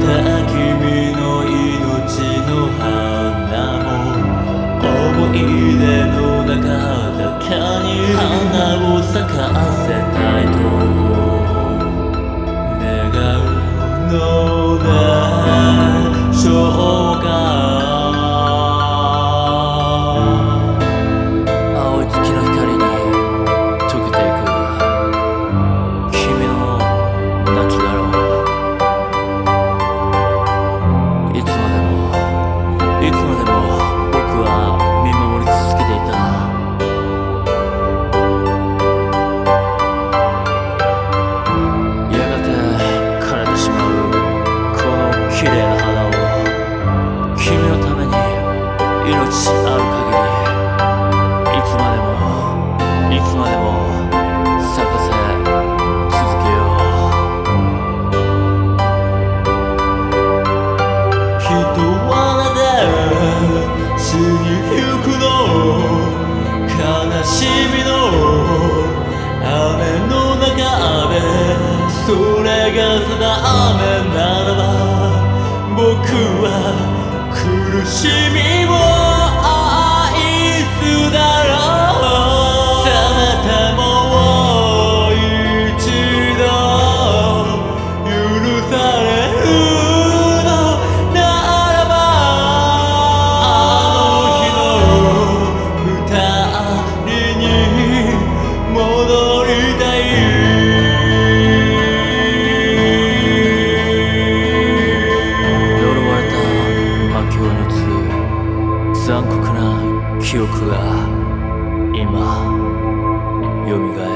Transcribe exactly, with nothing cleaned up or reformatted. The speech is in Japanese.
た君の命の花も思い出の中だけに花を咲かせたいと願うのでしょうか。青い月の光に溶けていく君の泣きだろう。いつまでもいつまでも僕は見守り続けていた。やがて枯れてしまうこの綺麗な花を君のために命ある限りいつまでもいつまでも咲かせ続けよう。人はなぜ死にゆくの。悲しみの雨の中でそれが定めならば僕は苦しみを愛すだろう。せめてもう一度許されるのならばあの日の二人に戻りたい。呪われた魔境に映る残酷な記憶が今よみがえる。